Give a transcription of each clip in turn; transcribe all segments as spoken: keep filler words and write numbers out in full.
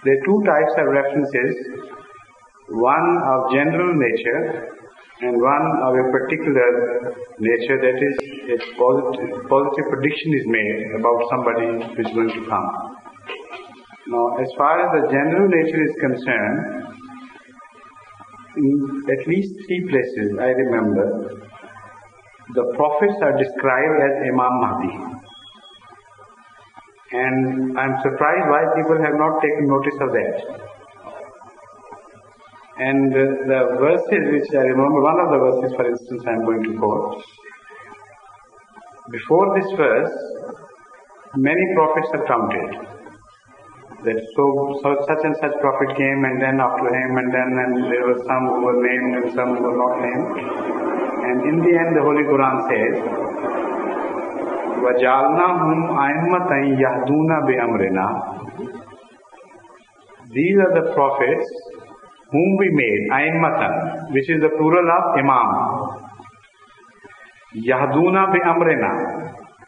There are two types of references, one of general nature and one of a particular nature, that is, a positive, positive prediction is made about somebody who is going to come. Now, as far as the general nature is concerned, in at least three places I remember, the prophets are described as Imam Mahdi. And I am surprised why people have not taken notice of that. And uh, the verses which I remember, one of the verses for instance I am going to quote. Before this verse, many prophets are counted. That so, so such and such prophet came, and then after him, and then and there were some who were named and some who were not named. And in the end the Holy Quran says, وَجَعَلْنَاهُمْ أَئِمَّةً يَهْدُونَ بِأَمْرِنَا. These are the prophets whom we made, A'immatan, which is the plural of Imam. Yahduna bi amrina.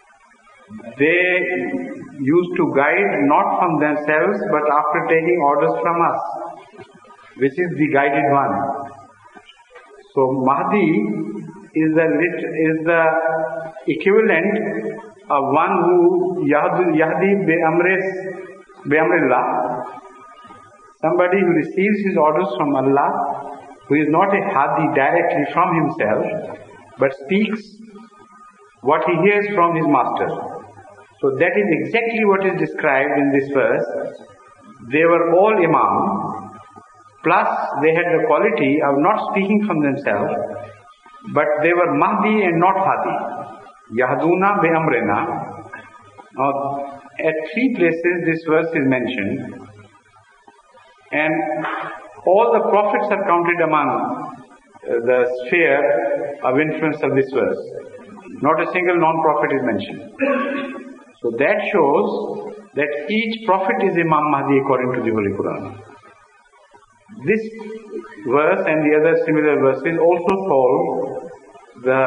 They used to guide not from themselves but after taking orders from us, which is the guided one. So Mahdi is the lit, is the equivalent of one who Yahdi, Yahdi bi amris bi amrillah. Somebody who receives his orders from Allah, who is not a Hadi directly from himself, but speaks what he hears from his master. So that is exactly what is described in this verse. They were all Imam, plus they had the quality of not speaking from themselves, but they were Mahdi and not Hadi. Yahduna bi amrina. Now, at three places this verse is mentioned. And all the prophets are counted among the sphere of influence of this verse. Not a single non-prophet is mentioned. So that shows that each prophet is Imam Mahdi according to the Holy Quran. This verse and the other similar verses also solve the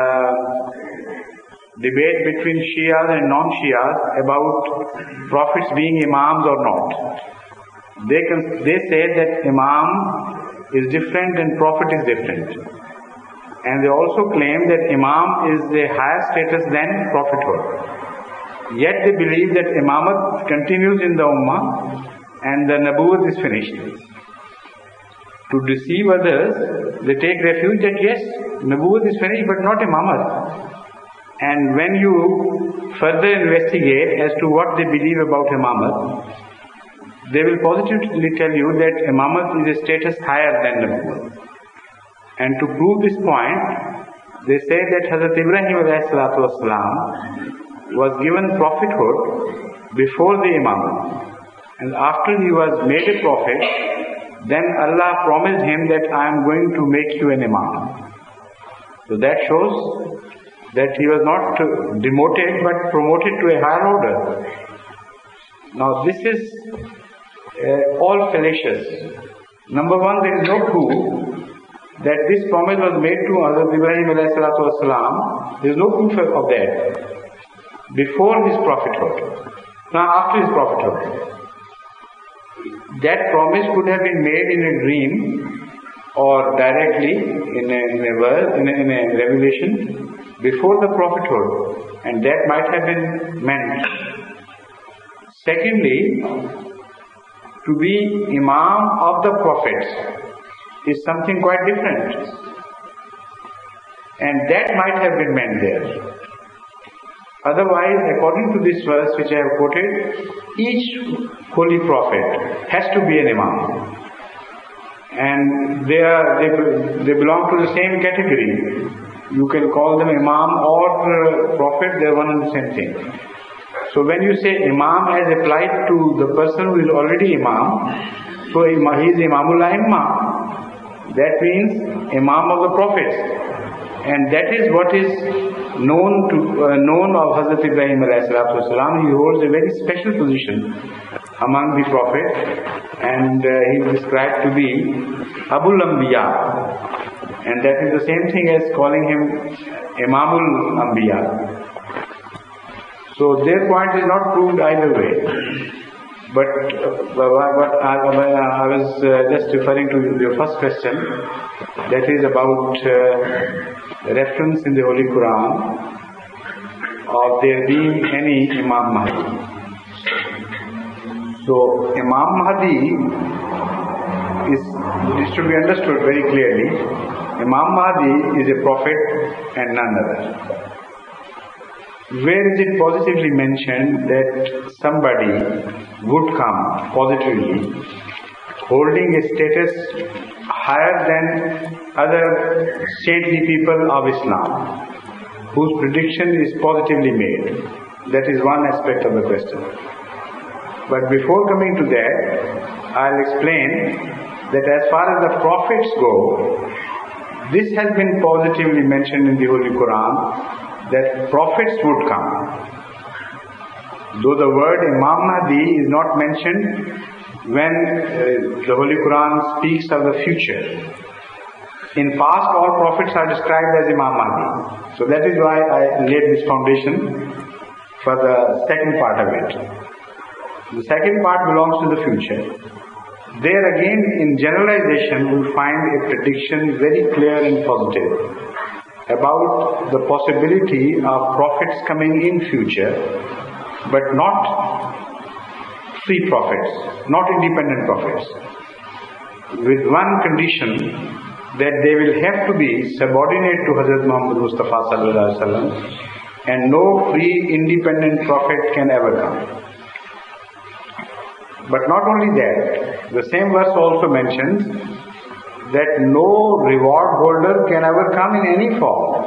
debate between Shias and non-Shias about prophets being Imams or not. They can, they say that Imam is different and Prophet is different. And they also claim that Imam is a higher status than prophethood. Yet they believe that Imamat continues in the Ummah and the Nabuwwat is finished. To deceive others, they take refuge that yes, Nabuwwat is finished but not Imamat. And when you further investigate as to what they believe about Imamat, they will positively tell you that Imamat is a status higher than Nabuwwat. And to prove this point, they say that Hazrat Ibrahim ﷺ was given prophethood before the Imamat. And after he was made a prophet, then Allah promised him that I am going to make you an Imam. So that shows that he was not demoted but promoted to a higher order. Now this is Uh, all fallacious. Number one, there is no proof that this promise was made to Hazrat Ibrahim alayhi salatu wasalam. There is no proof of that before his prophethood. Now after his prophethood, that promise could have been made in a dream or directly in a, in a verse, in a, in a revelation before the prophethood, and that might have been meant. Secondly, to be Imam of the prophets is something quite different. And that might have been meant there. Otherwise, according to this verse which I have quoted, each holy prophet has to be an Imam. And they are they, they belong to the same category. You can call them Imam or uh, prophet, they are one and the same thing. So when you say Imam as applied to the person who is already Imam, so he is Imamul A'immah. That means Imam of the prophets. And that is what is known to uh, known of Hazrat Ibrahim alayhi salatu wasalam. He holds a very special position among the prophets, and uh, he is described to be Abul Anbiya. And that is the same thing as calling him Imamul Anbiya. So their point is not proved either way. But, uh, but I, I was uh, just referring to your first question, that is about uh, reference in the Holy Quran of there being any Imam Mahdi. So, Imam Mahdi is, is to be understood very clearly. Imam Mahdi is a prophet and none other. Where is it positively mentioned that somebody would come positively holding a status higher than other saintly people of Islam, whose prediction is positively made? That is one aspect of the question. But before coming to that, I'll explain that as far as the prophets go, this has been positively mentioned in the Holy Quran, that prophets would come. Though the word Imam Mahdi is not mentioned when uh, the Holy Quran speaks of the future. In past, all prophets are described as Imam Mahdi. So that is why I laid this foundation for the second part of it. The second part belongs to the future. There again, in generalization, we find a prediction very clear and positive about the possibility of prophets coming in future, but not free prophets, not independent prophets, with one condition, that they will have to be subordinate to Hazrat Muhammad Mustafa sallallahu alaihi wasallam, and no free independent prophet can ever come. But not only that, the same verse also mentions that no reward holder can ever come in any form.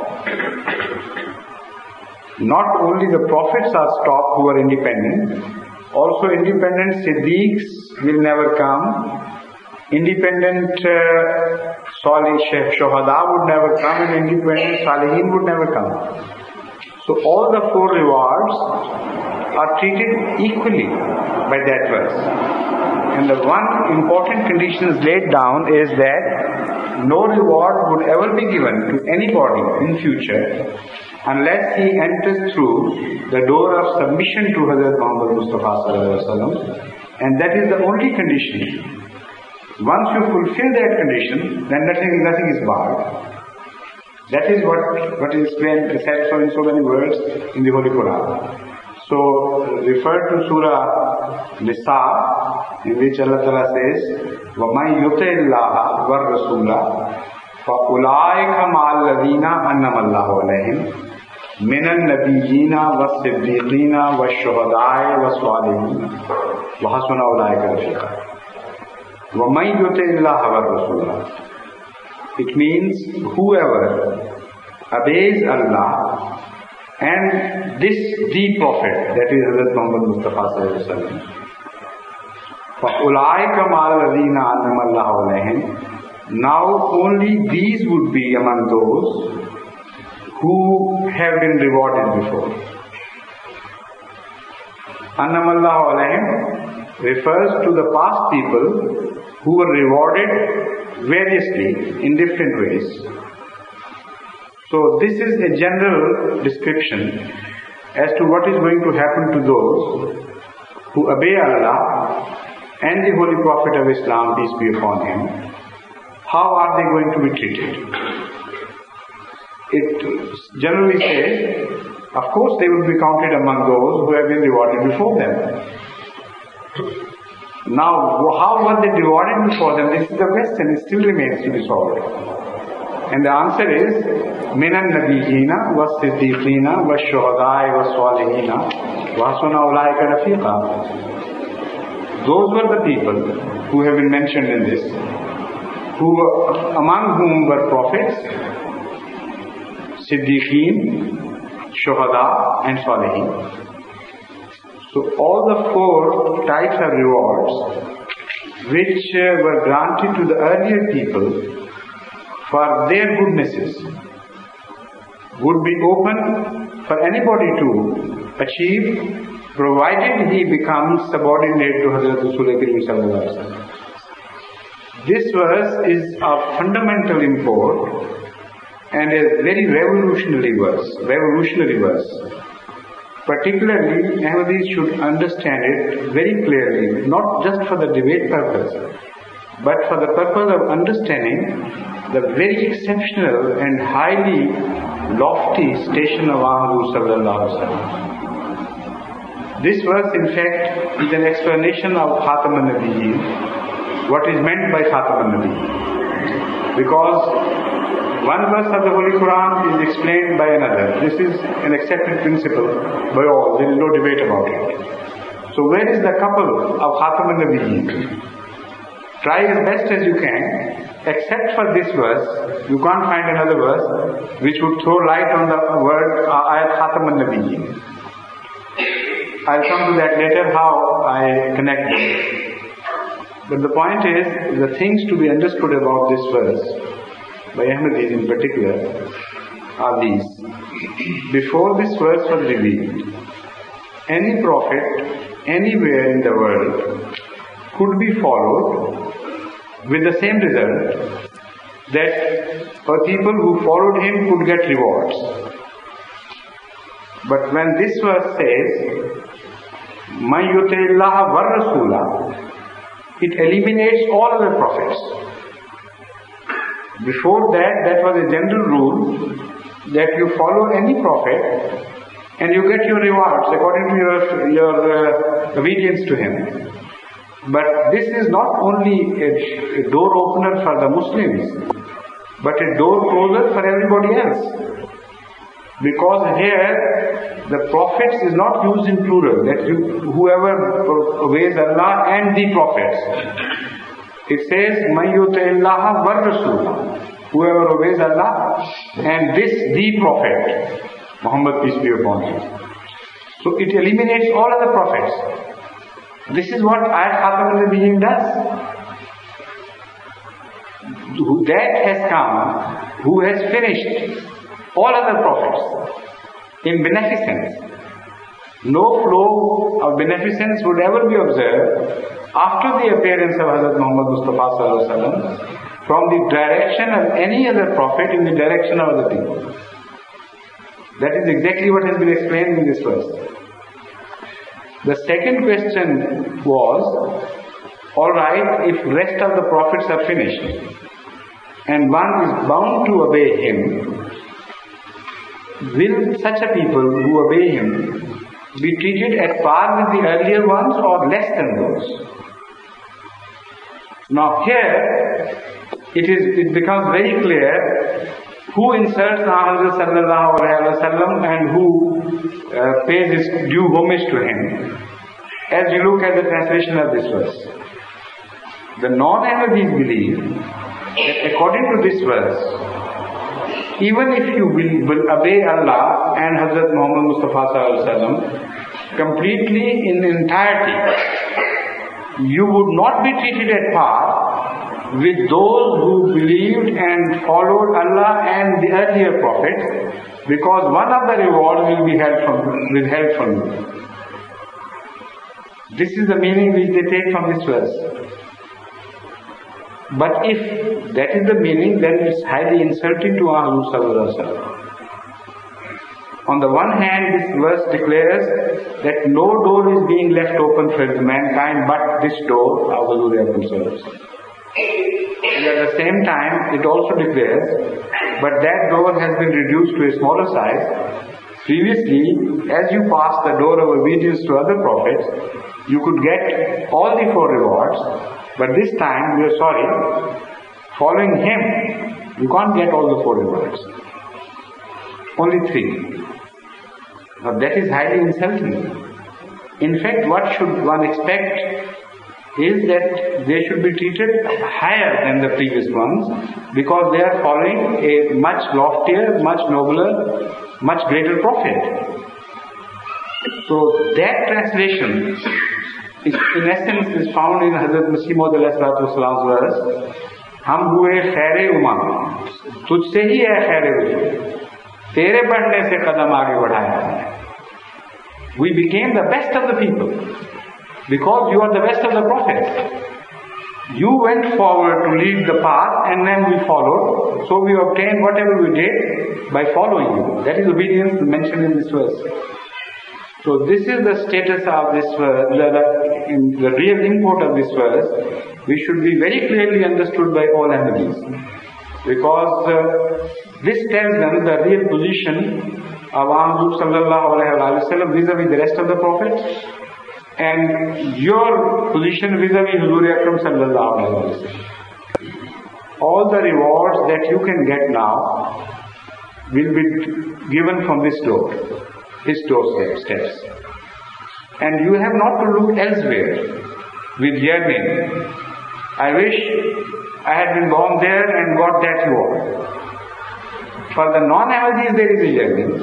Not only the prophets are stopped who are independent, also independent Siddiqs will never come, independent uh, Salih Shuhada would never come, and independent Salihin would never come. So all the four rewards are treated equally by that verse. And the one important condition is laid down is that no reward would ever be given to anybody in future unless he enters through the door of submission to Hazrat Muhammad Mustafa sallallahu alaihi wasallam, and that is the only condition. Once you fulfill that condition, then nothing, nothing is barred. That is what, what is explained, said so in so many words in the Holy Quran. So, refer to Surah Nisa, in which Allah Ta'ala says, وَمَنْ يُطِعِ اللَّهَ وَالرَّسُولَ فَأُولَٰئِكَ مَعَ الَّذِينَ أَنْعَمَ اللَّهُ عَلَيْهِمْ مِنَ النَّبِيِّينَ وَالصِّدِّيقِينَ وَالشُّهَدَاءِ وَالصَّالِحِينَ وَحَسُنَ أُولَٰئِكَ رَفِيقًا. وَمَنْ يُطِعِ اللَّهَ وَالرَّسُولَ. It means whoever obeys Allah and this the Prophet, that is Hazrat Muhammad Mustafa sallallahu alaihi wasallam. فَأُولَٰئِكَ مَعَ الَّذِينَ أَنْعَمَ اللَّهُ عَلَيْهِمْ. Now only these would be among those who have been rewarded before. أَنْعَمَ اللَّهُ عَلَيْهِمْ refers to the past people who were rewarded variously in different ways. So this is a general description as to what is going to happen to those who obey Allah and the Holy Prophet of Islam, peace be upon him. How are they going to be treated? It generally says, of course they will be counted among those who have been rewarded before them. Now, how were they rewarded before them? This is the question, it still remains to be solved. And the answer is, مِنَ النَّبِيِّينَ وَالصِّدِّيقِينَ وَالشُّهَدَاءِ وَالصَّالِحِينَ وَحَسُنَ أُولَٰئِكَ رَفِيقًا. Those were the people who have been mentioned in this, who were, among whom were prophets, Siddiqeen, Shuhada and Salihin. So all the four types of rewards which uh, were granted to the earlier people for their goodnesses would be open for anybody to achieve, provided he becomes subordinate to Hazrat Rasul Kareem sallallahu alaihi wasallam. This verse is of fundamental import and a very revolutionary verse, revolutionary verse. Particularly, Ahmadis should understand it very clearly, not just for the debate purpose, but for the purpose of understanding the very exceptional and highly lofty station of Ahmadu sallallahu alaihi wasallam. This verse, in fact, is an explanation of Khatam al-Nabiyyin, what is meant by Khatam al-Nabiyyin. Because one verse of the Holy Quran is explained by another. This is an accepted principle by all. There is no debate about it. So where is the couple of Khatam al-Nabiyyin? Try as best as you can. Except for this verse, you can't find another verse which would throw light on the word Ayat Khatam al-Nabiyyin. I'll come to that later, how I connect them. But the point is, the things to be understood about this verse, by Ahmadis in particular, are these. Before this verse was revealed, any prophet anywhere in the world could be followed with the same result, that for people who followed him could get rewards. But when this verse says, Man yuti'illaha war rasula, it eliminates all other prophets. Before that, that was a general rule that you follow any prophet and you get your rewards according to your, your uh, obedience to him. But this is not only a, a door opener for the Muslims, but a door closer for everybody else. Because here, the prophets is not used in plural, that you, whoever obeys Allah and the prophets. It says, Man yuti'illaha war rasula, whoever obeys Allah and this the prophet, Muhammad peace be upon him. So it eliminates all other prophets. This is what Ayat Khatam al-Nabiyyin does. That has come, who has finished all other prophets in beneficence. No flow of beneficence would ever be observed after the appearance of Hazrat Muhammad Mustafa sallallahu alaihi wasallam from the direction of any other prophet in the direction of other people. That is exactly what has been explained in this verse. The second question was, alright, if rest of the prophets are finished and one is bound to obey him, will such a people who obey him be treated at par with the earlier ones or less than those? Now here, it is it becomes very clear who inserts Muhammad sallallahu alaihi wasallam and who uh, pays his due homage to him. As you look at the translation of this verse, the non-Ahmadis believe that according to this verse, even if you will, will obey Allah and Hazrat Muhammad Mustafa sallallahu alaihi wasallam completely in entirety, you would not be treated at par with those who believed and followed Allah and the earlier prophets, because one of the rewards will be held from, withheld from you. This is the meaning which they take from this verse. But if that is the meaning, then it's highly insulting to Muhammad sallallahu alaihi wasallam. On the one hand, this verse declares that no door is being left open for mankind but this door, and at the same time, it also declares, but that door has been reduced to a smaller size. Previously, as you pass the door of obedience to other prophets, you could get all the four rewards, but this time, we are sorry, following him, you can't get all the four rewards. Only three. Now that is highly insulting. In fact, what should one expect is that they should be treated higher than the previous ones, because they are following a much loftier, much nobler, much greater prophet. So that translation is, in essence, is found in Hazrat Masih Maud Alaihissalam's verse, Hum hue khair-e umam, tujhse hi hai khair-e tere badhne se qadam aage badhaya. We became the best of the people because you are the best of the prophets. You went forward to lead the path and then we followed. So we obtained whatever we did by following you. That is obedience mentioned in this verse. So this is the status of this verse, the, the, in the real import of this verse, which should be very clearly understood by all Ahmadis. Because uh, this tells them the real position of Ahmad sallallahu alayhi wa sallam vis-a-vis the rest of the prophets, and your position vis-a-vis Huzur Akram sallallahu alayhi wa sallam. All the rewards that you can get now will be given from this door, his doorstep steps. And you have not to look elsewhere with yearning. I wish I had been born there and got that reward. For the non-Ahmadis there is a yearning.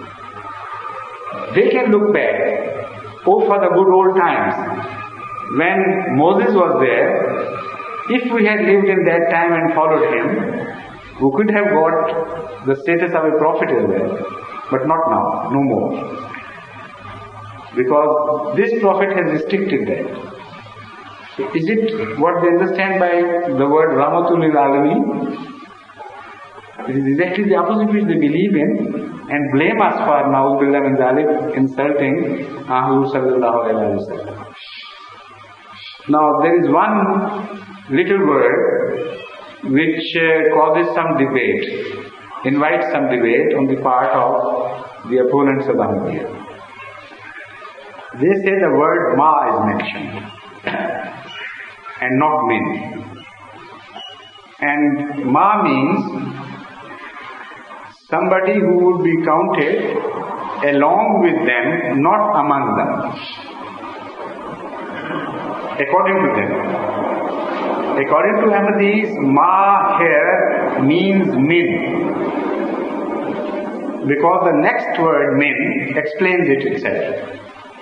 They can look back, oh, for the good old times, when Moses was there. If we had lived in that time and followed him, we could have got the status of a prophet as well. But not now, no more. Because this prophet has restricted that. So is it what they understand by the word Rahmatul lil Alameen? It is exactly the opposite which they believe in and blame us for Na'udhu min Zalik insulting Ahmad sallallahu alayhi wa sallam. Now there is one little word which uh, causes some debate, invites some debate on the part of the opponents of Ahmadiyya. They say the word Ma is mentioned and not Min. And Ma means somebody who would be counted along with them, not among them. According to them. According to Ahmadis, Ma here means Min. Because the next word Min explains it itself.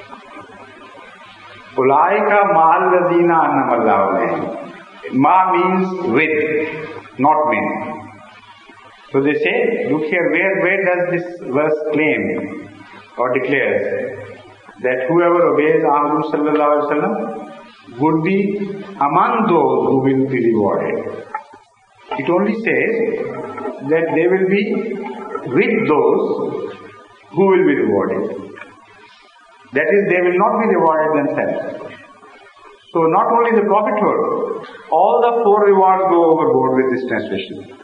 Ulaika ma'alladina annamallahu alayhim. Ma means with, not Min. So they say, look here, where, where does this verse claim or declares that whoever obeys Ahmad sallallahu alaihi wasallam would be among those who will be rewarded. It only says that they will be with those who will be rewarded. That is, they will not be rewarded themselves. So not only the prophethood, all the four rewards go overboard with this translation.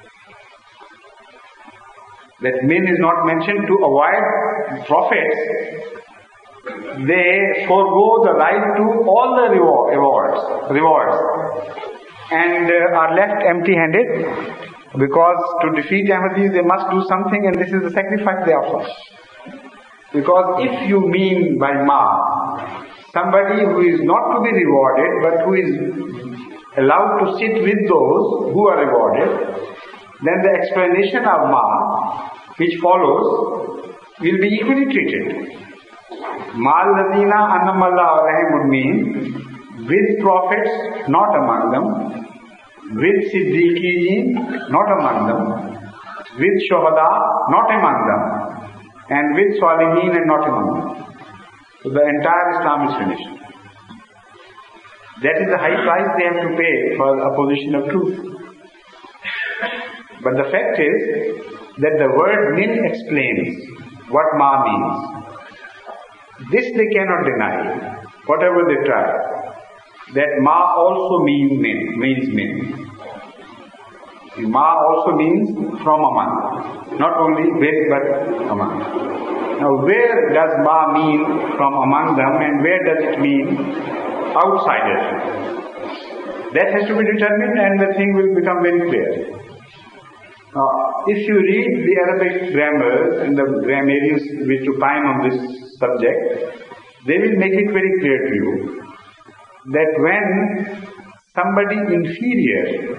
That Min is not mentioned to avoid prophets. They forego the right to all the reward, rewards, rewards and uh, are left empty-handed, because to defeat Ahmadis they must do something, and this is the sacrifice they offer. Because if you mean by Ma somebody who is not to be rewarded but who is allowed to sit with those who are rewarded, then the explanation of Ma which follows will be equally treated. Ma'al ladina annamallahu alayhim would mean with prophets, not among them, with siddiqeen, not among them, with shuhada, not among them, and with salihin and not among them. So the entire Islam is finished. That is the high price they have to pay for a position of truth. But the fact is that the word Min explains what Ma means. This they cannot deny, whatever they try, that Ma also means Min, means Min. Ma also means from among, not only with but among. Now where does Ma mean from among them and where does it mean outsiders? That has to be determined and the thing will become very clear. Now, if you read the Arabic grammars and the grammarians which opine on this subject, they will make it very clear to you that when somebody inferior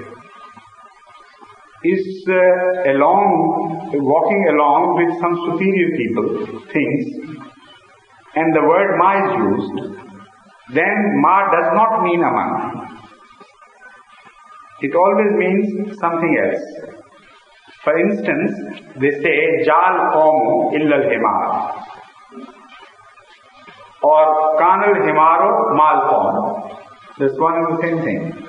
is uh, along, walking along with some superior people, things, and the word Ma is used, then Ma does not mean among. It always means something else. For instance, they say, Jal qawmu illa al-himar, or Kan al-himaro mal qawm. This one is the same thing.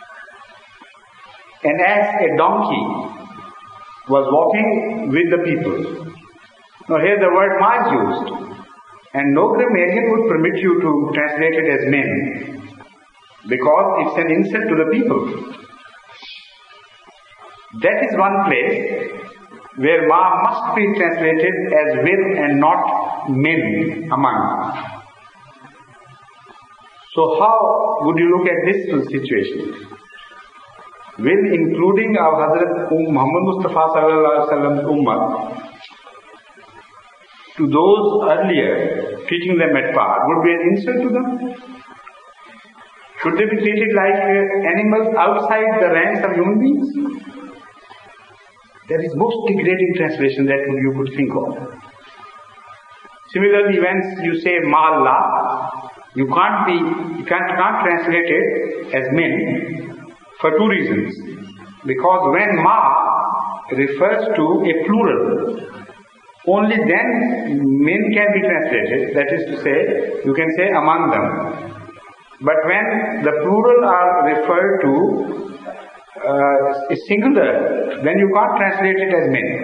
And as a donkey was walking with the people. Now here the word Ma is used. And no grammarian would permit you to translate it as men, because it's an insult to the people. That is one place where ma must be translated as will and not men among. So how would you look at this situation? Will, including our Hazrat Muhammad Mustafa sallallahu alaihi wasallam's ummah, to those earlier, teaching them at par, would be an insult to them? Should they be treated like animals outside the ranks of human beings? That is most degrading translation that you could think of. Similarly, when you say Ma'Allah, you can't be, you can't, can't translate it as men for two reasons. Because when Ma refers to a plural, only then men can be translated. That is to say, you can say among them. But when the plural are referred to uh, is singular, then you can't translate it as men.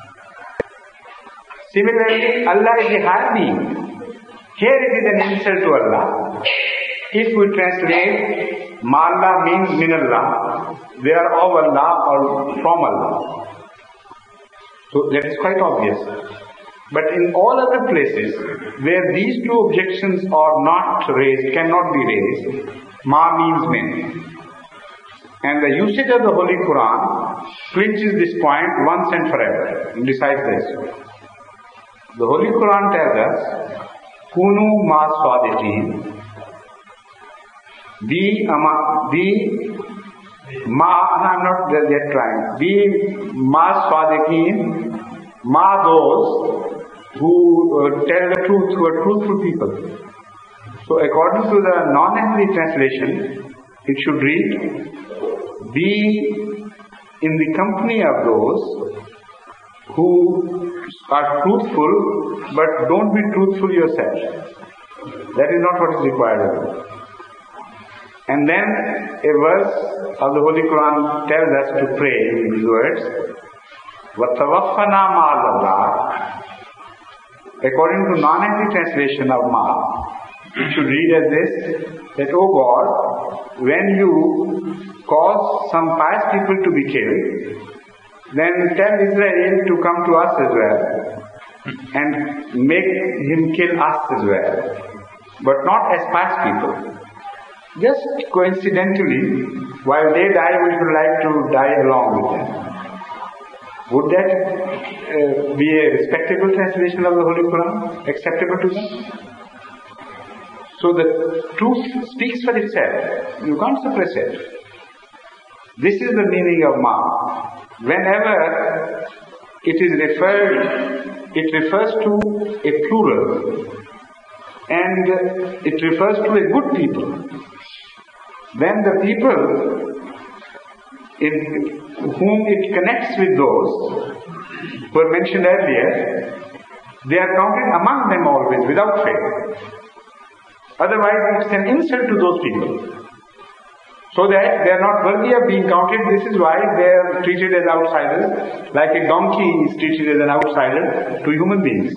Similarly, Allah is a higher being. Here it is an insult to Allah. If we translate Ma'Allah means Minallah, they are of Allah or from Allah. So that is quite obvious. But in all other places where these two objections are not raised, cannot be raised, Ma means men. And the usage of the Holy Quran clinches this point once and forever, and decides the issue. The Holy Quran tells us, Kunu ma swadiqeen, be, ama, be ma, I'm not yet trying, be ma swadiqeen, ma those who uh, tell the truth, who are truthful people. So according to the non-Ahmadi translation, it should read, be in the company of those who are truthful, but don't be truthful yourself. That is not what is required of you. And then a verse of the Holy Quran tells us to pray in these words, وَتَوَفَّنَا مَعَ اللَّهِ. According to non-Ahmadi translation of Ma, it should read as this, that, O God, when you cause some pious people to be killed, then tell Israel to come to us as well and make him kill us as well, but not as pious people. Just coincidentally, while they die, we would like to die along with them. Would that uh, be a respectable translation of the Holy Quran? Acceptable to them? So the truth speaks for itself. You can't suppress it. This is the meaning of Ma. Whenever it is referred, it refers to a plural, and it refers to a good people. Then the people in whom it connects with those who were mentioned earlier, they are counted among them always without fail. Otherwise, it's an insult to those people. So that they are not worthy of being counted. This is why they are treated as outsiders, like a donkey is treated as an outsider to human beings.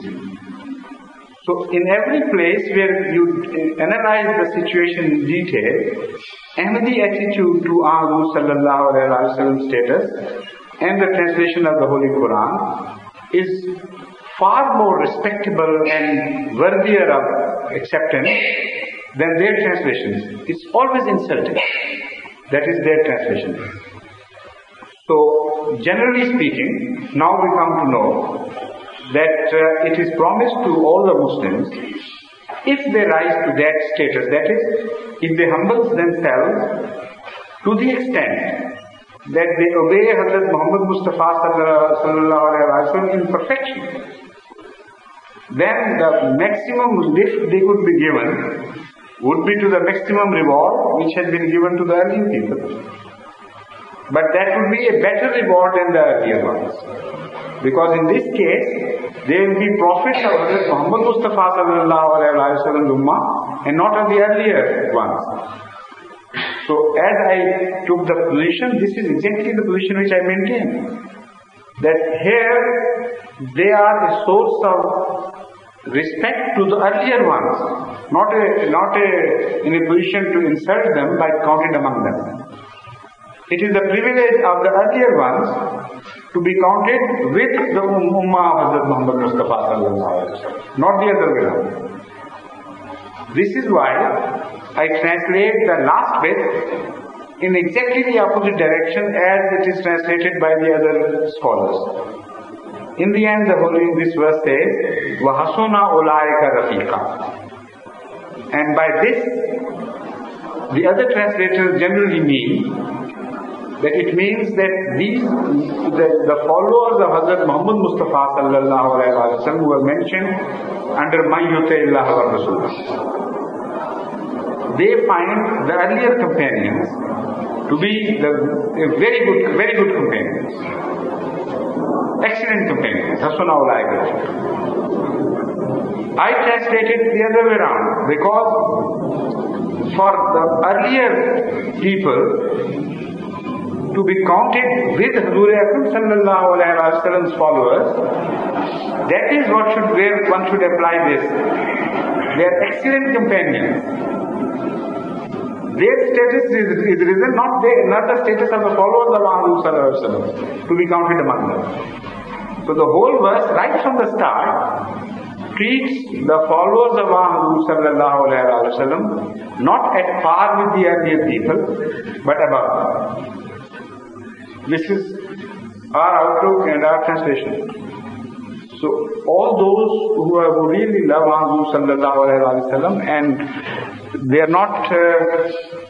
So in every place where you analyze the situation in detail, Ahmadi attitude to Ahmadu sallallahu alaihi wasallam status and the translation of the Holy Quran is far more respectable and worthier of acceptance than their translations. It's always insulting. That is their translation. So, generally speaking, now we come to know that uh, it is promised to all the Muslims, if they rise to that status, that is, if they humble themselves to the extent that they obey Hazrat Muhammad Mustafa sallallahu alaihi wasallam in perfection, then the maximum lift they could be given would be to the maximum reward which has been given to the earlier people. But that would be a better reward than the earlier ones. Because in this case, they will be prophets of Hazrat Muhammad Mustafa sallallahu alaihi wasallam ummah and not of the earlier ones. So as I took the position, this is exactly the position which I maintain. That here they are a source of respect to the earlier ones, not a, not a, in a position to insult them by counted among them. It is the privilege of the earlier ones to be counted with the Ummah of Hazrat Muhammad Mustafa sallallahu alaihi wasallam, not the other way around. This is why I translate the last bit in exactly the opposite direction as it is translated by the other scholars. In the end, the holy this verse says, وَحَسُنَ أُولَٰئِكَ رَفِيقًا. And by this, the other translators generally mean that it means that these, the, the followers of Hazrat Muhammad Mustafa sallallahu alaihi wasallam who were mentioned under Man Yuti Allah wa Rasul, they find the earlier companions to be the very good, very good companions, excellent companions. Hasuna ulaika. I translated the other way around because for the earlier people to be counted with Hazur Akram sallallahu alaihi wasallam's followers, that is what should where one should apply this. They are excellent companions. Their status is, is risen, not they, not the status of the followers of Hazur sallallahu alaihi wasallam, to be counted among them. So the whole verse, right from the start, treats the followers of Hazur sallallahu alaihi wasallam not at par with the earlier people, but above. This is our outlook and our translation. So all those who, are, who really love Hazur sallallahu alaihi wasallam and they are not, uh,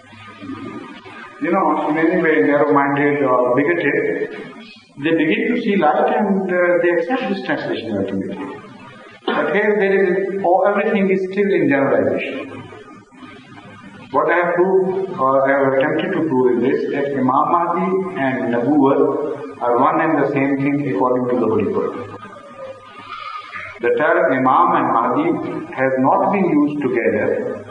you know, in any way narrow-minded or bigoted, they begin to see light and uh, they accept this translation ultimately. But here there is, oh, everything is still in generalization. What I have proved, or I have attempted to prove is this, that Imam Mahdi and Nabuwwat are one and the same thing according to the Holy Quran. The term Imam and Mahdi has not been used together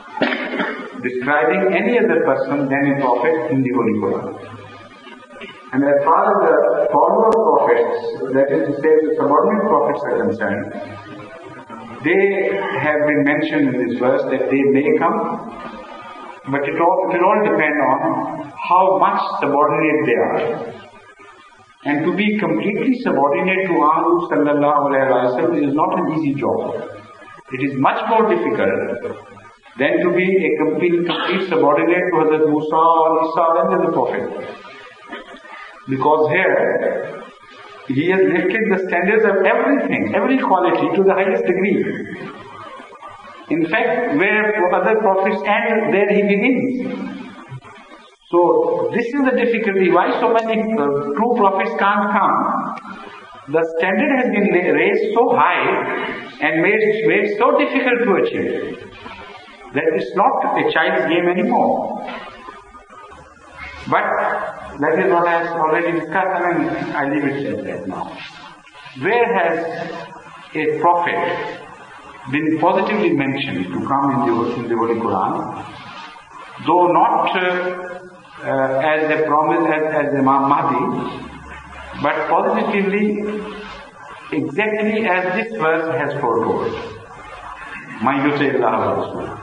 describing any other person than a prophet in the Holy Quran. And as far as the follower prophets, that is to say the subordinate prophets are concerned, they have been mentioned in this verse that they may come, but it all, it will all depend on how much subordinate they are. And to be completely subordinate to Hazur sallallahu alaihi wasallam is not an easy job. It is much more difficult than to be a complete, complete subordinate to Hazrat Musa or Isa and the Prophet. Because here, he has lifted the standards of everything, every quality to the highest degree. In fact, where other prophets end, there he begins. So, this is the difficulty. Why so many uh, true prophets can't come? The standard has been raised so high and made, made so difficult to achieve that it's not a child's game anymore. But that is what I have already discussed, and I leave it at that now. Where has a prophet been positively mentioned to come in the, in the Holy Quran, though not uh, uh, as a promise as, as Imam Mahdi, but positively exactly as this verse has foretold. Man yuti Allah wa Rasul.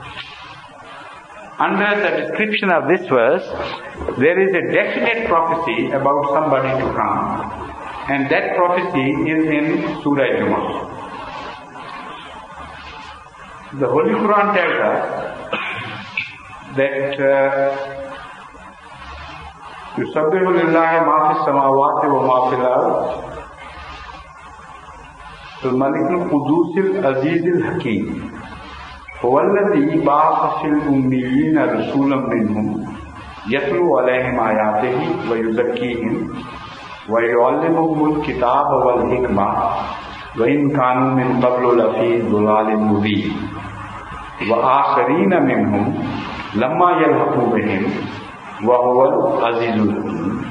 Under the description of this verse, there is a definite prophecy about somebody to come, and that prophecy is in Surah Jumu'ah. The Holy Quran tells us that يُسَبِّحُ لِلَّهِ مَا فِي السَّمَاوَاتِ وَمَا فِي الْأَرْضِ الْمَلِكِ الْقُدُّوسِ الْعَزِيزِ الْحَكِيمِ هُوَ الَّذِي بَعَثَ فِي الْأُمِّيِّينَ رَسُولًا مِّنْهُمْ يَتْلُو عَلَيْهِمْ آيَاتِهِ وَيُزَكِّيهِمْ وَيُعَلِّمُهُمُ الْكِتَابَ وَالْحِكْمَةَ وَإِنْ كَانُوا مِنْ قَبْلُ لَفِي ضَلَالٍ مُبِينٍ وَآخَرِينَ مِنْهُمْ لَمَّا يَلْحَقُوا بِهِمْ وَهُوَ الْعَزِيزُ الْحَكِيمُ.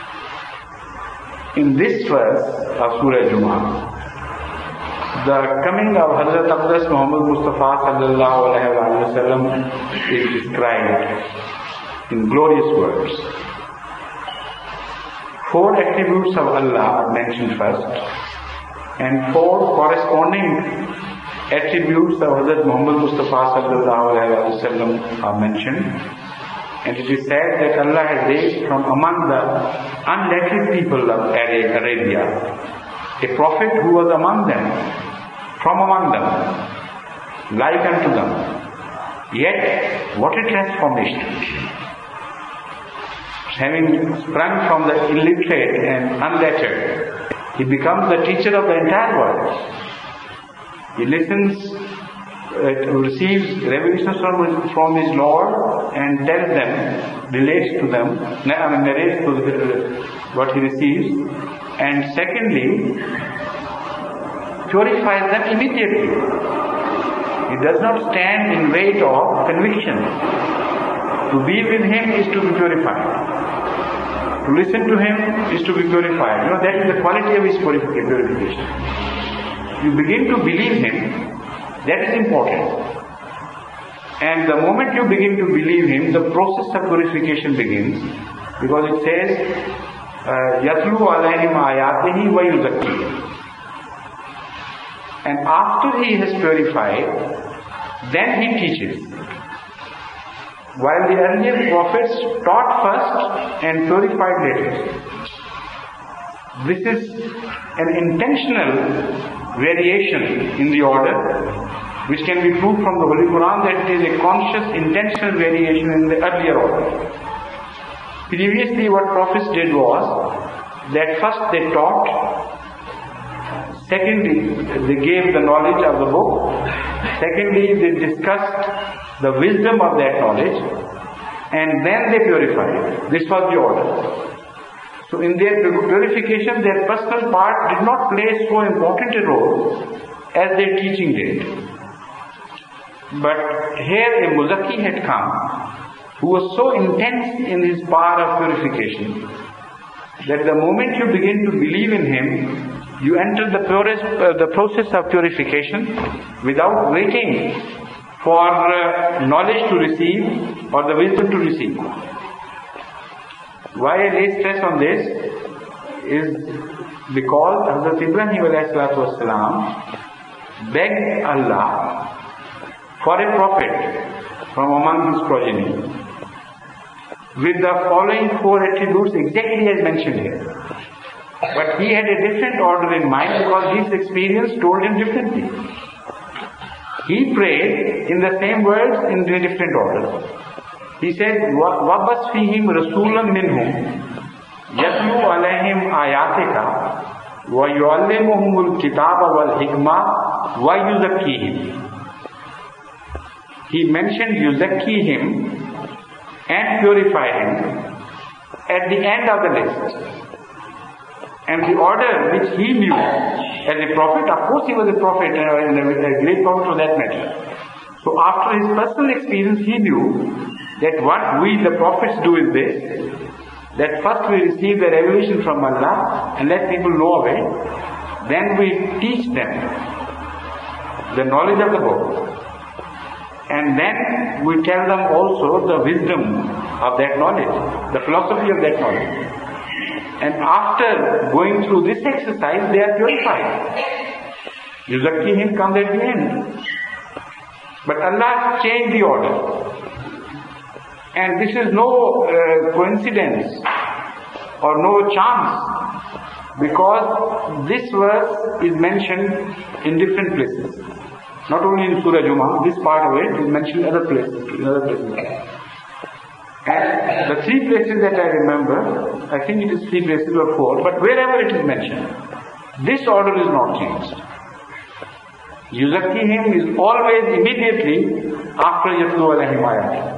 In this verse of Surah Jumu'ah, the coming of Hazrat Aqdas Muhammad Mustafa sallallahu alaihi wasallam is described in glorious words. Four attributes of Allah are mentioned first, and four corresponding attributes of Hazrat Muhammad Mustafa sallallahu alaihi wasallam are mentioned, and it is said that Allah has raised from among the unlettered people of Arabia a prophet who was among them, from among them, like unto them. Yet, what a transformation! Having sprung from the illiterate and unlettered, he becomes the teacher of the entire world. He listens, uh, receives revelations from, from his Lord and tells them, relates to them, I mean, narrates to the, what he receives, and secondly, purifies them immediately. He does not stand in wait of conviction. To be with him is to be purified. To listen to him is to be purified. You know, that is the quality of his purification. You begin to believe him, that is important. And the moment you begin to believe him, the process of purification begins. Because it says, Yatlu alayhim ayatihi wa yuzakkihim. And after he has purified, then he teaches. While the earlier prophets taught first and purified later. This is an intentional variation in the order, which can be proved from the Holy Quran that it is a conscious, intentional variation in the earlier order. Previously, what prophets did was that first they taught, secondly, they gave the knowledge of the book, secondly, they discussed the wisdom of that knowledge, and then they purified. This was the order. So in their purification, their personal part did not play so important a role as their teaching did. But here a Muzakki had come who was so intense in his power of purification that the moment you begin to believe in him, you enter the, purest, uh, the process of purification without waiting for uh, knowledge to receive or the wisdom to receive. Why I lay stress on this is because Hazrat Ibrahim alayhi salatu wasalam begged Allah for a prophet from among his progeny with the following four attributes exactly as mentioned here. But he had a different order in mind because his experience told him differently. He prayed in the same words in a different order. He said, وَبَسْ فِيهِمْ رَسُولًا مِّنْهُمْ يَتْلُو عَلَيْهِمْ آيَاتِكَ وَيُعَلِّمُهُمُ الْكِتَابَ وَالْحِكْمَةَ وَيُزَكِّيهِمْ. He mentioned yuzakkihim and purify him at the end of the list. And the order which he knew as a prophet, of course he was a prophet and a great prophet for that matter. So after his personal experience, he knew that what we the prophets do is this, that first we receive the revelation from Allah and let people know of it, then we teach them the knowledge of the book, and then we tell them also the wisdom of that knowledge, the philosophy of that knowledge. And after going through this exercise, they are purified. Yuzakkihim comes at the end. But Allah changed the order. And this is no uh, coincidence or no chance, because this verse is mentioned in different places. Not only in Surah Jummah, this part of it is mentioned in other places. In other places. And the three places that I remember, I think it is three places or four, but wherever it is mentioned, this order is not changed. Yuzakkihim is always immediately after Yatlu alayhim ayat.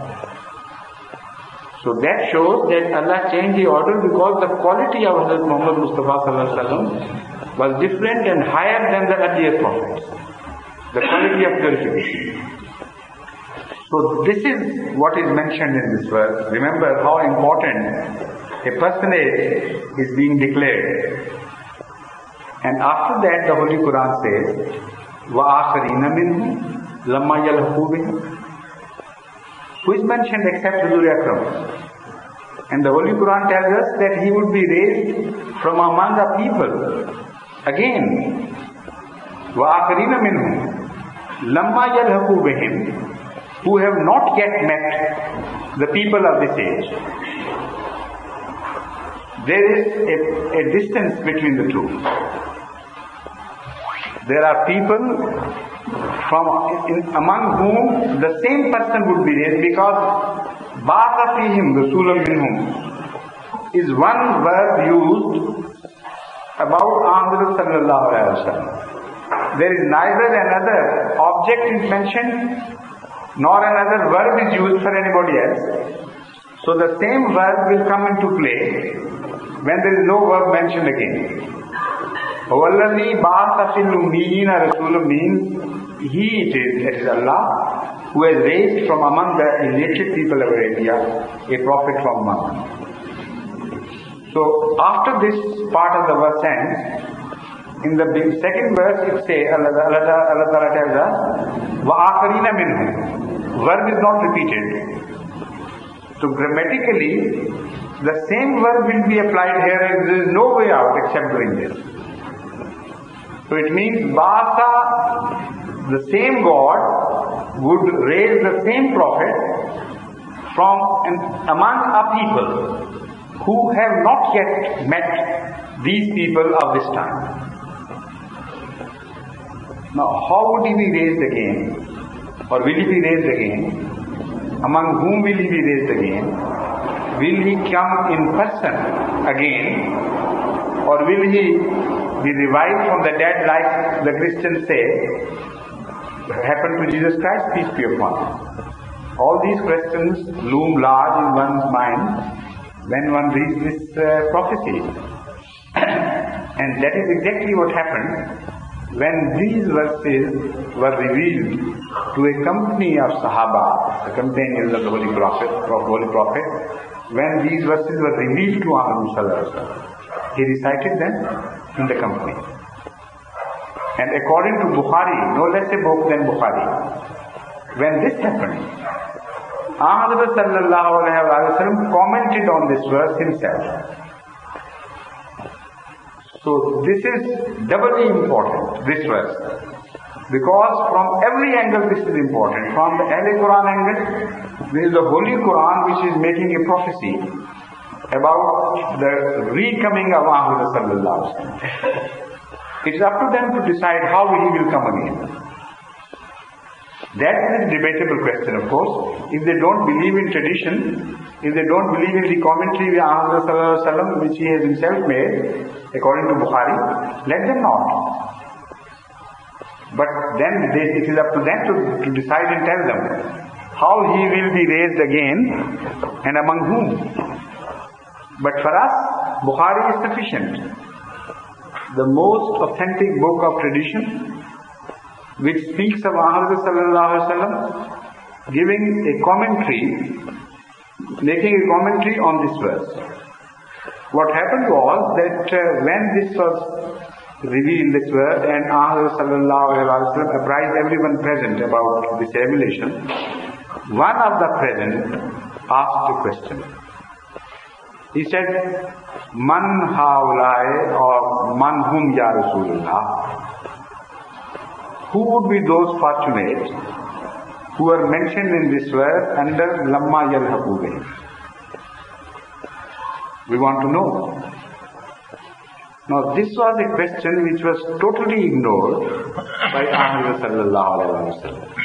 So that shows that Allah changed the order because the quality of Hazrat Muhammad Mustafa sallallahu alaihi wasallam was different and higher than the earlier prophets. The quality of purification. So this is what is mentioned in this verse. Remember how important a personage is being declared. And after that the Holy Quran says, وَآخَرِينَ مِنْهُمْ لَمَّا يَلْحَقُوا بِهِمْ. Who is mentioned except Huzur Akram? And the Holy Quran tells us that he would be raised from among the people. Again, وَآخَرِينَ مِنْهُمْ. Lamma yalhaqu bihim, who have not yet met the people of this age. There is a, a distance between the two. There are people from in, among whom the same person would be raised, because ba'atha fihim rasulan minhum is one verb used about Ahmad sallallahu alaihi wasallam. There is neither another object is mentioned nor another verb is used for anybody else. So the same verb will come into play when there is no verb mentioned again. وَالَّذِي بَعَثَ فِي الْأُمِّيِّينَ رَسُولًا means He it is, that is Allah, who has raised from among the illiterate people of Arabia a prophet from among them. So after this part of the verse ends, in the second verse it says, Allah Ta'ala tells us, وَآخَرِينَ مِنْهُمْ. Verb is not repeated. So grammatically, the same verb will be applied here, and there is no way out except doing this. So it means Ba'atha, the same God would raise the same prophet from an, among a people who have not yet met these people of this time. Now, how would he be raised again? Or will he be raised again? Among whom will he be raised again? Will he come in person again? Or will he be revived from the dead, like the Christians say happened to Jesus Christ, peace be upon him? All these questions loom large in one's mind when one reads this uh, prophecy. And that is exactly what happened when these verses were revealed to a company of Sahaba, the companions of the Holy Prophet, of Holy Prophet. When these verses were revealed to Ahmad sallallahu alaihi wasallam, he recited them in the company. And according to Bukhari, no less a book than Bukhari, when this happened, Ahmad sallallahu alaihi wasallam commented on this verse himself. So this is doubly important, this verse, because from every angle this is important. From the Ahl Quran angle, there is the Holy Quran which is making a prophecy about the recoming of Ahmad sallallahu alaihi wasallam. It is up to them to decide how he will come again. That is a debatable question, of course. If they don't believe in tradition, if they don't believe in the commentary of Ahmad sallallahu alaihi wasallam which he has himself made, according to Bukhari, let them not. But then they, it is up to them to, to decide and tell them how he will be raised again and among whom. But for us, Bukhari is sufficient. The most authentic book of tradition which speaks of Ahmad sallallahu alaihi wasallam, giving a commentary, making a commentary on this verse. What happened was that uh, when this was revealed, this verse, and Ahmad sallallahu alaihi wasallam apprised everyone present about this revelation, one of the present asked a question. He said, Man haulai, or Man hum ya Rasulullah? Who would be those fortunate who are mentioned in this verse under Lamma yalhaqu bihim? We want to know. Now this was a question which was totally ignored by Ahmad sallallahu alaihi wasallam.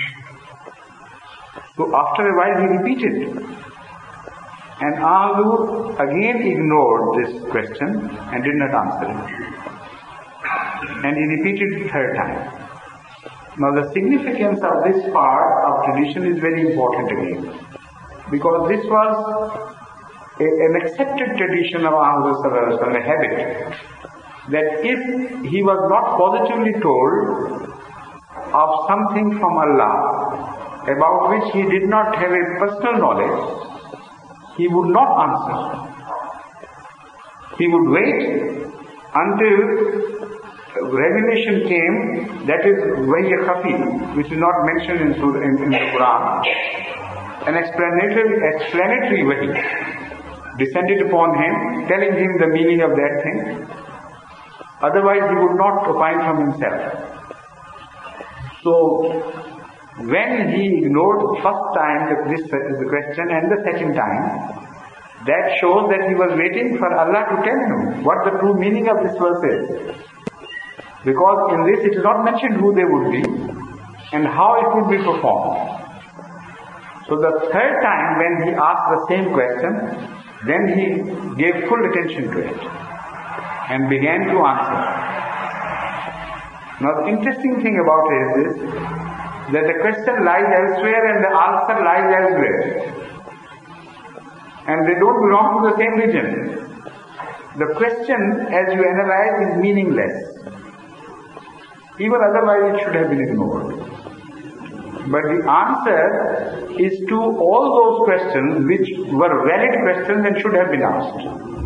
So after a while he repeated. And Ahmad again ignored this question and did not answer it. And he repeated it third time. Now the significance of this part of tradition is very important again. Because this was a, an accepted tradition of Ahmad sallallahu alaihi wasallam, a habit, that if he was not positively told of something from Allah about which he did not have a personal knowledge, he would not answer. He would wait until revelation came, that is wahy khafi, which is not mentioned in, in, in the Quran, an explanatory, explanatory wahy descended upon him, telling him the meaning of that thing. Otherwise he would not opine from himself. So when he ignored the first time the, this, the question and the second time, that shows that he was waiting for Allah to tell him what the true meaning of this verse is. Because in this it is not mentioned who they would be and how it would be performed. So the third time when he asked the same question, then he gave full attention to it and began to answer. Now the interesting thing about it is this, that the question lies elsewhere and the answer lies elsewhere. And they don't belong to the same region. The question, as you analyze, is meaningless. Even otherwise it should have been ignored. But the answer is to all those questions which were valid questions and should have been asked.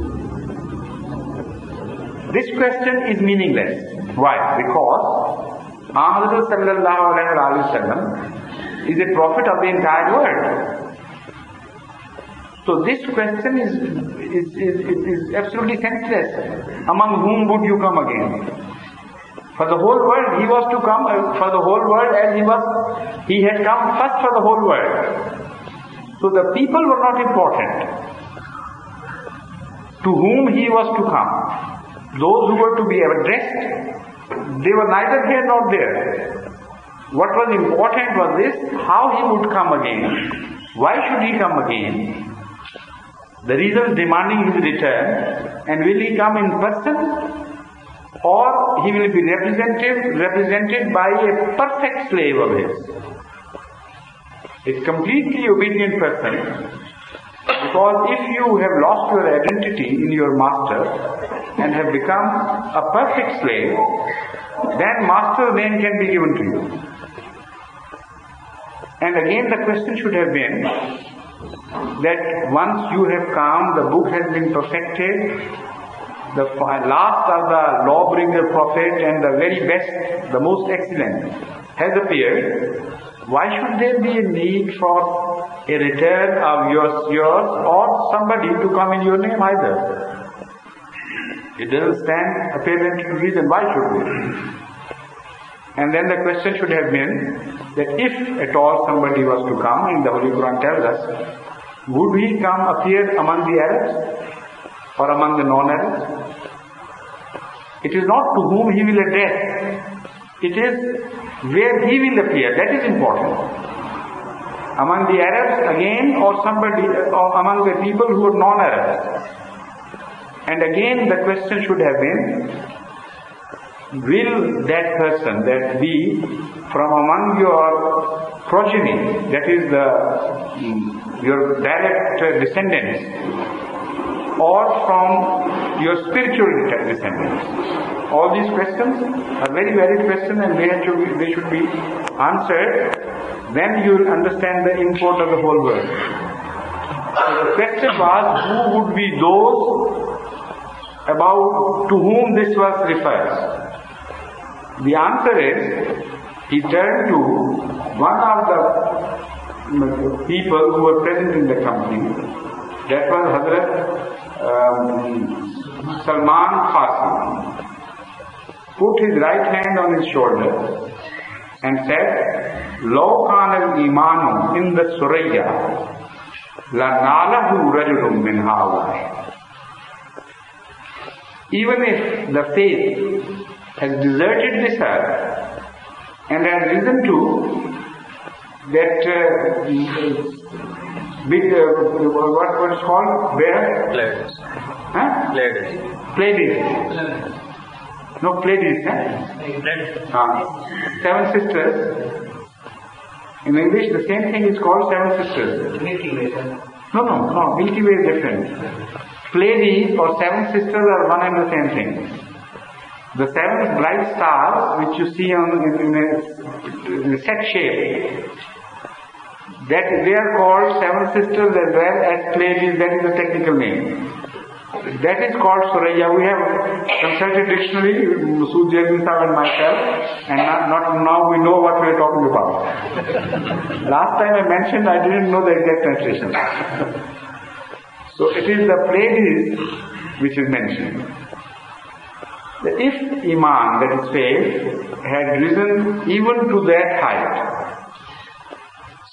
This question is meaningless. Why? Because Muhammad sallallahu alaihi wasallam is a prophet of the entire world. So this question is, is, is, is absolutely senseless. Among whom would you come again? For the whole world, he was to come for the whole world as he was, he had come first for the whole world. So the people were not important. To whom he was to come. Those who were to be addressed, they were neither here nor there. What was important was this, how he would come again. Why should he come again? The reasons demanding his return, and will he come in person or he will be represented, represented by a perfect slave of his. A completely obedient person, because if you have lost your identity in your master and have become a perfect slave, then master's name can be given to you. And again the question should have been that once you have come, the book has been perfected, the last of the lawbringer prophet and the very best, the most excellent has appeared. Why should there be a need for a return of yours, yours or somebody to come in your name either? It doesn't stand apparent reason. Why should we? And then the question should have been that if at all somebody was to come, and the Holy Quran tells us, would he come appear among the Arabs or among the non-Arabs? It is not to whom he will address. It is where he will appear. That is important. Among the Arabs again, or somebody, or among the people who are non-Arabs. And again the question should have been, will that person, that be from among your progeny, that is the your direct descendants, or from your spiritual descendants? All these questions are very valid questions and they should be, they should be answered. Then you will understand the import of the whole word. So the question was, who would be those about to whom this verse refers? The answer is, he turned to one of the people who were present in the company. That was Hazrat um, Salman Farsi. Put his right hand on his shoulder and said, Law kana al-imanu in the Suraya la nalahu rajulun min hawai. Even if the faith has deserted this earth and has risen to that uh, big, uh, what, what is called? Where? Pleiades. Huh? Pleiades. Pleiades. No, Pleiades. Huh? Pleiades. Uh, seven sisters. In English, the same thing is called seven sisters. Milky Way. No, no, no. Milky Way is different. Pleiades or seven sisters are one and the same thing. The seven bright stars which you see on in, in, a, in a set shape, that they are called seven sisters as well as Pleiades. That is the technical name. That is called Suraya. We have consulted dictionary, Masood Jalmi Sahib and myself, and not, not now we know what we are talking about. Last time I mentioned I didn't know the exact translation. So it is the Pleiades which is mentioned. If Iman, that is faith, had risen even to that height,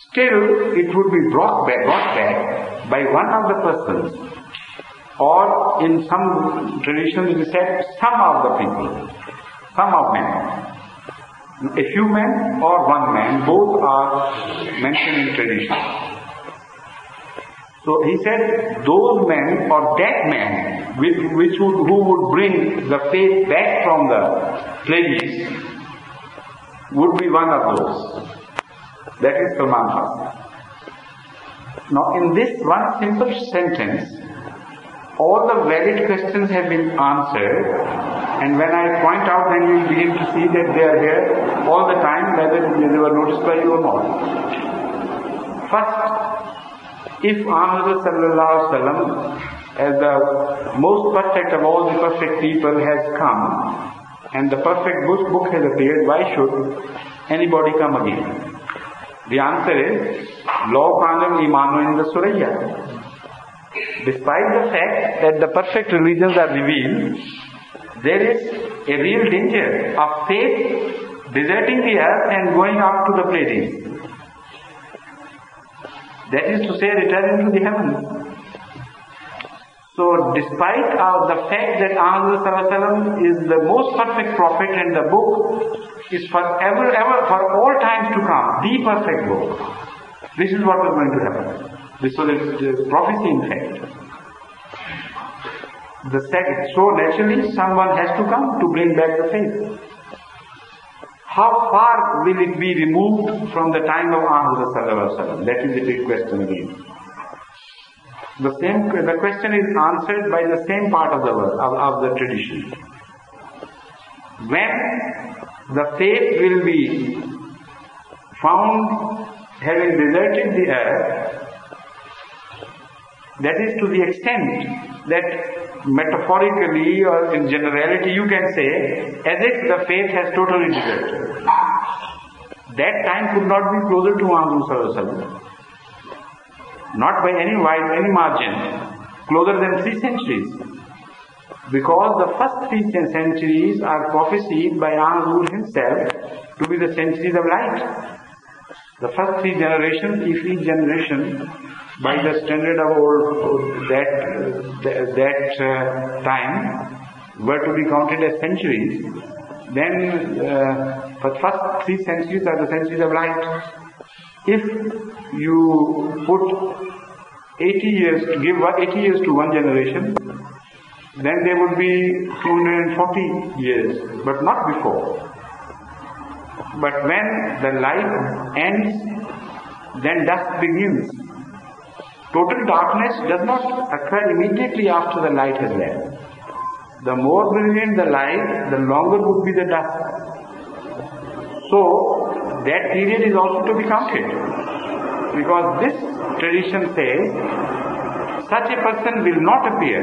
still it would be brought back, brought back by one of the persons, or in some traditions it is said some of the people, some of men. A few men or one man, both are mentioned in tradition. So he said those men or that man which, which would, who would bring the faith back from the Pleiades would be one of those. That is Salman Farsi. Now in this one simple sentence, all the valid questions have been answered, and when I point out, then you will begin to see that they are here all the time, whether they were noticed by you or not. First, if Ahmad sallallahu alaihi wasallam, as the most perfect of all the perfect people, has come, and the perfect book, book has appeared, why should anybody come again? The answer is, Lo Kanam Imanu in the Suraya. Despite the fact that the perfect religions are revealed, there is a real danger of faith deserting the earth and going up to the Pleiades. That is to say, returning to the heavens. So, despite uh, the fact that Ahmad is the most perfect prophet and the book is forever, ever, for all times to come, the perfect book, this is what was going to happen. This was a prophecy, in fact. The second, so naturally, someone has to come to bring back the faith. How far will it be removed from the time of Ahmad? That is the big question again. The same, the question is answered by the same part of the word, of, of the tradition. When the faith will be found having deserted the earth, that is to the extent that metaphorically or in generality you can say, as if the faith has totally deserted. That time could not be closer to Muhammad, not by any wide, any margin, closer than three centuries. Because the first three centuries are prophesied by Ahmad himself to be the centuries of light. The first three generations, if each generation, by the standard of old that that, that uh, time, were to be counted as centuries, then uh, the first three centuries are the centuries of light. If you put eighty years, give eighty years to one generation, then there would be two hundred forty years, but not before. But when the light ends, then dusk begins. Total darkness does not occur immediately after the light has left. The more brilliant the light, the longer would be the dusk. So, that period is also to be counted. Because this tradition says, such a person will not appear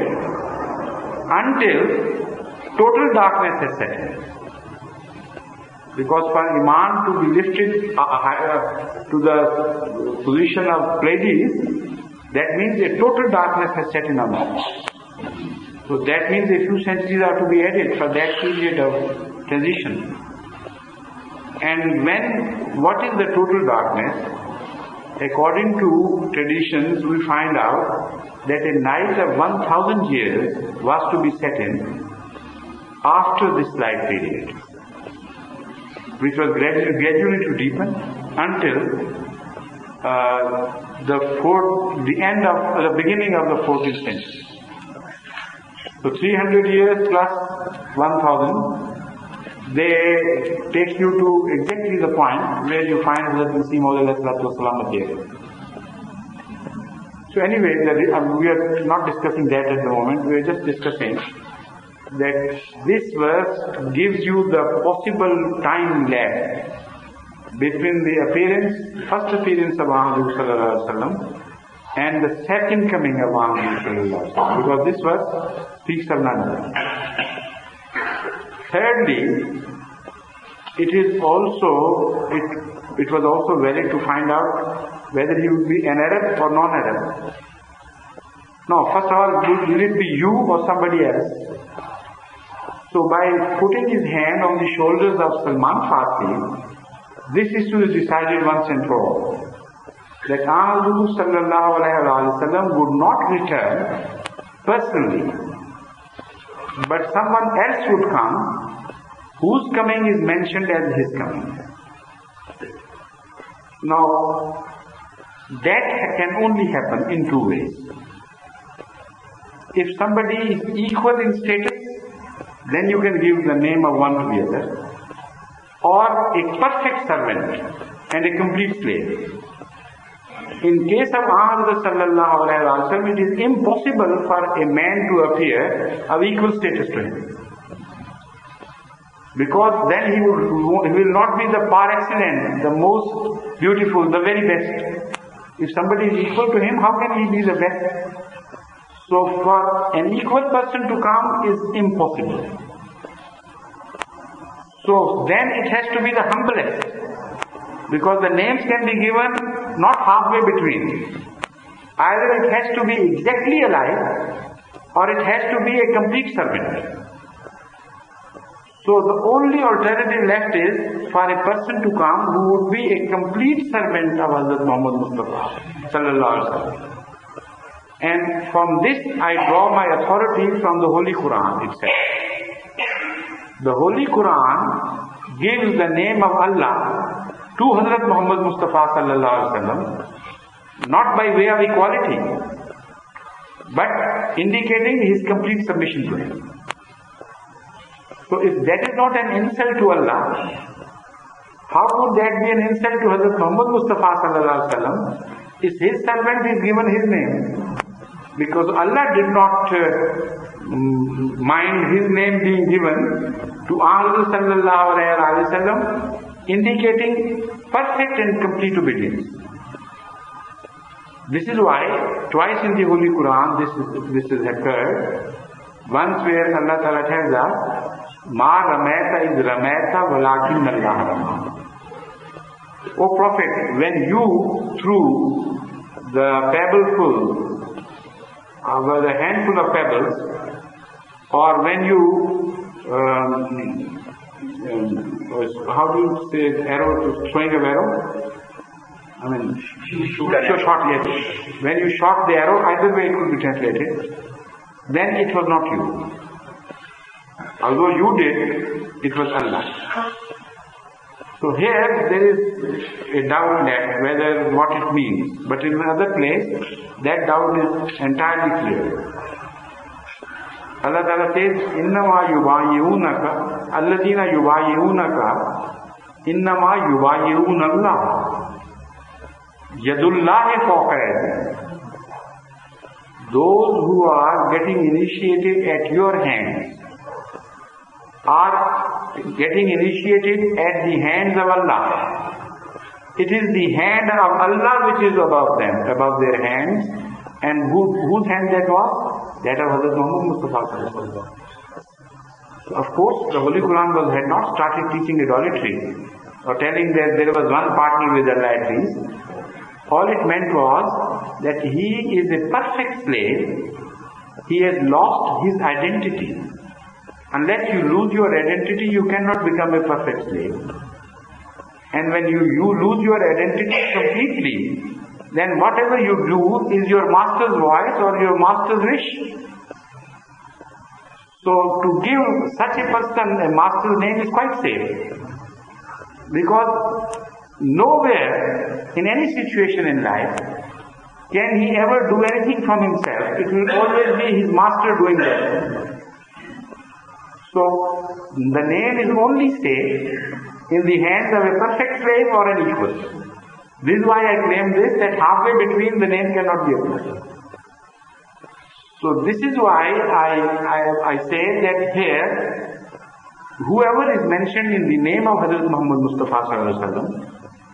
until total darkness has set in. Because for Iman to be lifted uh, uh, to the position of Pleiades, that means a total darkness has set in on us. So that means a few centuries are to be added for that period of transition. And when, what is the total darkness? According to traditions, we find out that a night of one thousand years was to be set in after this light period, which was gradually, gradually to deepen until uh, the fourth, the end of uh, the beginning of the fourteenth century. So three hundred years plus one thousand, they take you to exactly the point where you find Hazrat Masih Maud here. So anyway, we are not discussing that at the moment. We are just discussing that this verse gives you the possible time lag between the appearance, first appearance of Muhammad and the second coming of Muhammad, because this verse speaks of none of them. Thirdly, it is also it it was also valid to find out whether he would be an Arab or non-Arab. No, first of all, will it be you or somebody else? So by putting his hand on the shoulders of Salman Farsi, this issue is decided once and for all. that Ahmadu sallallahu alayhi wa sallam would not return personally, but someone else would come whose coming is mentioned as his coming. Now, that can only happen in two ways. If somebody is equal in status, then you can give the name of one to the other. Or a perfect servant and a complete slave. In case of Ahmad sallallahu alayhi wa sallam, it is impossible for a man to appear of equal status to him. Because then he will, he will not be the par excellence, the most beautiful, the very best. If somebody is equal to him, how can he be the best? So for an equal person to come is impossible. So then it has to be the humblest. Because the names can be given not halfway between. Either it has to be exactly alike, or it has to be a complete servant. So the only alternative left is for a person to come who would be a complete servant of Hazrat Muhammad Mustafa sallallahu alaihi wasallam. And from this I draw my authority from the Holy Quran itself. The Holy Quran gives the name of Allah to Hazrat Muhammad Mustafa sallallahu alaihi wasallam, not by way of equality, but indicating his complete submission to him. So if that is not an insult to Allah, how could that be an insult to Hazrat Muhammad Mustafa sallallahu alaihi wasallam? If his servant is given his name, because Allah did not uh, mind his name being given to Ahmad sallallahu alaihi wasallam, indicating perfect and complete obedience. This is why twice in the Holy Quran this this has occurred. Once where Allah Ta'ala tells us, Ma Ramaita is Ramaita Walakin Allah Rama. O Prophet, when you threw the pebbleful, uh, with a handful of pebbles, or when you, um, um, how do you say arrow, throwing of arrow? I mean, shoot so shot, yes. When you shot the arrow, either way it could be translated, then it was not you. Although you did, it was Allah. So here there is a doubt left whether what it means. But in another place, that doubt is entirely clear. Allah Ta'ala says, Innama yubayi'unaka, alladhina yubayi'unaka, innama yubayi'un Allah. Yadullahi fawqa. Those who are getting initiated at your hands are getting initiated at the hands of Allah. It is the hand of Allah which is above them, above their hands. And who, whose hand that was? That of Hazrat Muhammad Mustafa. Of course, the Holy Quran was, had not started teaching idolatry or telling that there was one partner with Allah at least. All it meant was that he is a perfect slave. He has lost his identity. Unless you lose your identity, you cannot become a perfect slave. And when you, you lose your identity completely, then whatever you do is your master's voice or your master's wish. So to give such a person a master's name is quite safe. Because nowhere, in any situation in life, can he ever do anything from himself. It will always be his master doing that. So, the name is only safe in the hands of a perfect slave or an equal. This is why I claim this, that halfway between the name cannot be applied. So, this is why I, I, I say that here, whoever is mentioned in the name of Hazrat Muhammad Mustafa sallallahu alaihi wasallam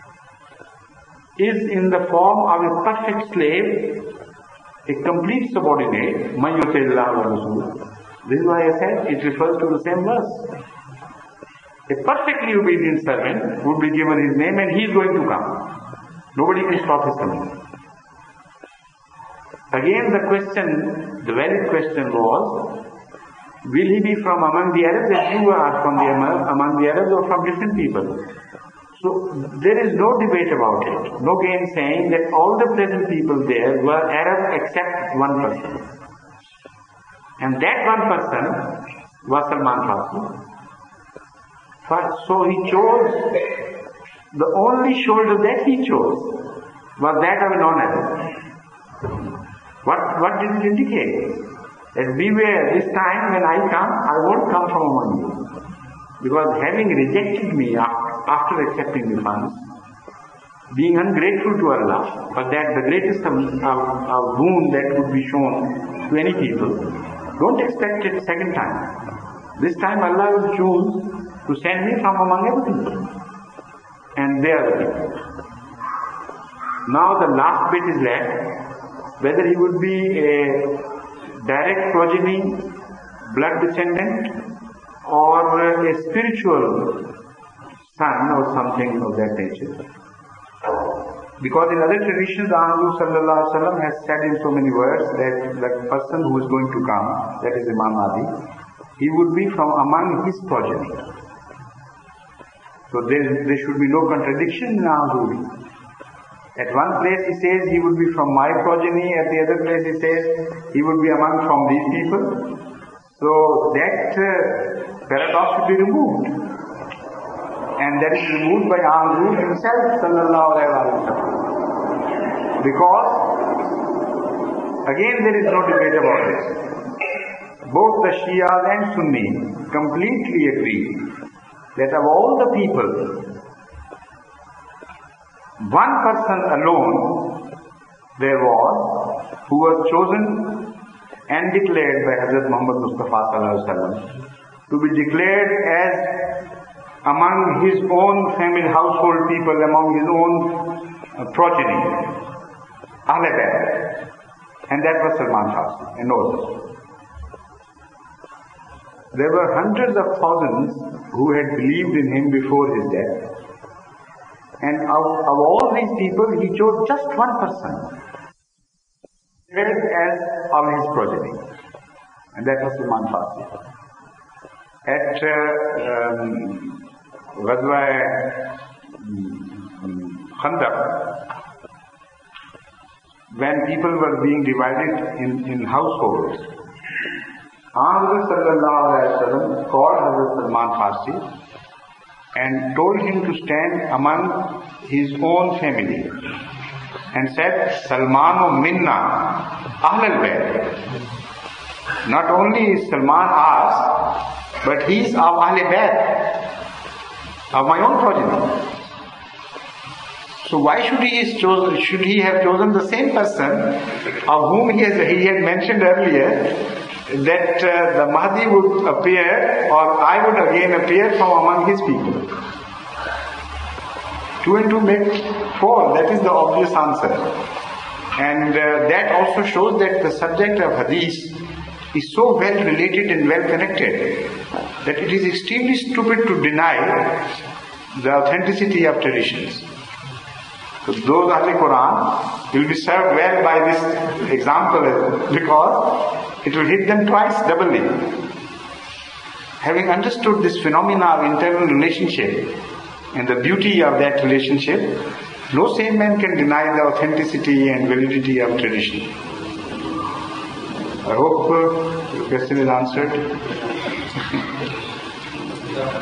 is in the form of a perfect slave, a complete subordinate, man yuti'illah wa rasulah. This is why I said it refers to the same verse. A perfectly obedient servant would be given his name and he is going to come. Nobody can stop his coming. Again the question, the valid question was, will he be from among the Arabs as you are from the among the Arabs or from different people? So there is no debate about it, no gainsaying that all the present people there were Arab except one person. And that one person was Salman Farsi. So he chose, the only shoulder that he chose was that of a non-Arab. What, what did it indicate? That beware, this time when I come, I won't come from among you. Because having rejected me after accepting the funds, being ungrateful to Allah, but that the greatest of, of, of boon that would be shown to any people, don't expect it second time. This time Allah will choose to send me from among other people. And they are the people. Now the last bit is left, whether he would be a direct progeny, blood descendant, or a spiritual son or something of that nature. Because in other traditions, the Ahmadu Sallallahu Alaihi Wasallam has said in so many words that the person who is going to come, that is Imam Mahdi, he would be from among his progeny. So there, there should be no contradiction in Ahmadu. At one place he says he would be from my progeny, at the other place he says he would be among from these people. So that uh, paradox should be removed. And that is removed by Ahmadu himself, sallallahu alayhi wa sallam. Because, again there is no debate about this. Both the Shias and Sunni completely agree that of all the people, one person alone there was who was chosen and declared by Hazrat Muhammad Mustafa Sallallahu Alaihi Wasallam to be declared as among his own family, household people, among his own uh, progeny, Ahle Bayt, and that was Salman Farsi, and no others. There were hundreds of thousands who had believed in him before his death, and of, of all these people, he chose just one person as of his progeny, and that was Salman Farsi. At uh, um, Ghazwa um, Khandaq, when people were being divided in, in households, Ahmad Sallallahu Alaihi Wasallam called Hazrat Salman Farsi and told him to stand among his own family and said, Salmanu minna ahlal bayt. Not only is Salman asked, but he is of Ahl Bayt, of my own progeny. So why should he is chosen, should he have chosen the same person of whom he has he had mentioned earlier that uh, the Mahdi would appear, or I would again appear from among his people? Two and two make four. That is the obvious answer. And uh, that also shows that the subject of hadith is so well related and well connected that it is extremely stupid to deny the authenticity of traditions. So those Ahle Quran will be served well by this example, because it will hit them twice, doubly. Having understood this phenomena of internal relationship and the beauty of that relationship, no sane man can deny the authenticity and validity of tradition. I hope uh, the question is answered.